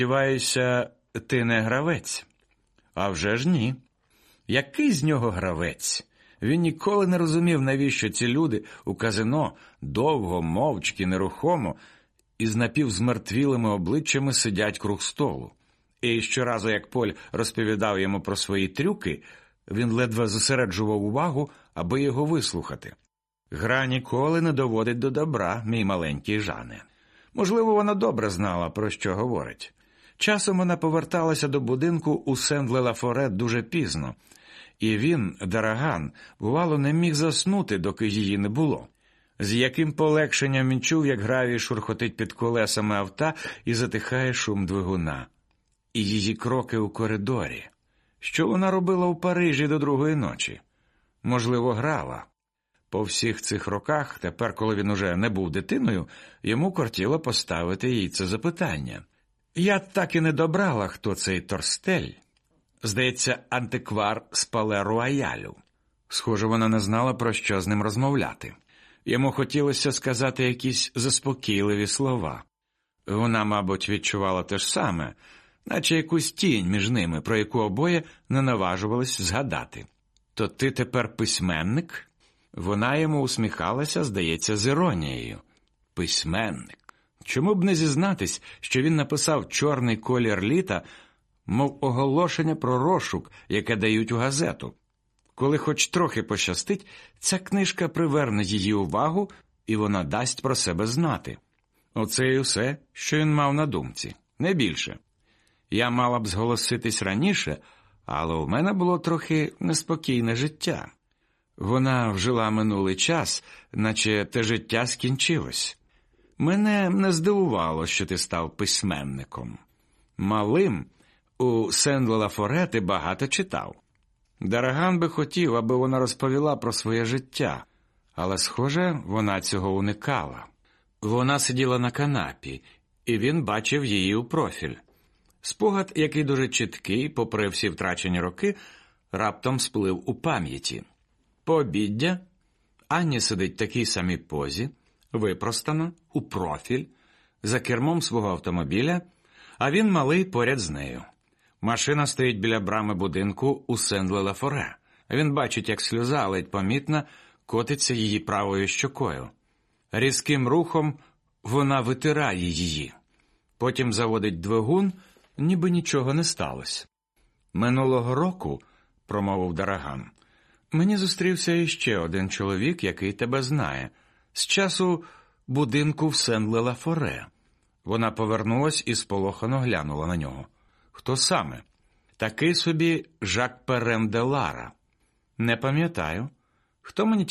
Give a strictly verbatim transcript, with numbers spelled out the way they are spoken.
Сподіваюся, ти не гравець? А вже ж ні. Який з нього гравець? Він ніколи не розумів, навіщо ці люди у казино довго, мовчки, нерухомо і з напівзмертвілими обличчями сидять круг столу. І щоразу, як Поль розповідав йому про свої трюки, він ледве зосереджував увагу, аби його вислухати. Гра ніколи не доводить до добра, мій маленький Жане. Можливо, вона добре знала, про що говорить. Часом вона поверталася до будинку у Сен-Ле-Ла-Форе дуже пізно, і він, Дараган, бувало, не міг заснути, доки її не було. З яким полегшенням він чув, як гравій шурхотить під колесами авто і затихає шум двигуна. І її кроки у коридорі. Що вона робила у Парижі до другої ночі? Можливо, грала. По всіх цих роках, тепер, коли він уже не був дитиною, йому кортіло поставити їй це запитання. Я так і не добрала, хто цей Торстель. Здається, антиквар з Пале-Роялю. Схоже, вона не знала, про що з ним розмовляти. Йому хотілося сказати якісь заспокійливі слова. Вона, мабуть, відчувала те ж саме, наче якусь тінь між ними, про яку обоє не наважувались згадати. «То ти тепер письменник?» Вона йому усміхалася, здається, з іронією. Письменник. Чому б не зізнатись, що він написав «Чорний колір літа», мов оголошення про розшук, яке дають у газету? Коли хоч трохи пощастить, ця книжка приверне її увагу, і вона дасть про себе знати. Оце і все, що він мав на думці, не більше. Я мала б зголоситись раніше, але у мене було трохи неспокійне життя. Вона вжила минулий час, наче те життя скінчилось. Мене не здивувало, що ти став письменником. Малим у Сен-Ле-Ла-Форе ти багато читав. Дараган би хотів, аби вона розповіла про своє життя, але, схоже, вона цього уникала. Вона сиділа на канапі, і він бачив її у профіль. Спогад, який дуже чіткий, попри всі втрачені роки, раптом сплив у пам'яті. Пообіддя. Анні сидить в такій самій позі, випростана, у профіль, за кермом свого автомобіля, а він малий поряд з нею. Машина стоїть біля брами будинку у Сен-Ле-Ла-Форе. Він бачить, як сльоза, ледь помітна, котиться її правою щокою. Різким рухом вона витирає її. Потім заводить двигун, ніби нічого не сталося. «Минулого року, – промовив Дараган, – мені зустрівся іще один чоловік, який тебе знає, з часу будинку в Сен-Ле-Ла-Форе». Вона повернулась і сполохано глянула на нього. «Хто саме?» «Такий собі Жак Перен де Лара». «Не пам'ятаю. Хто мені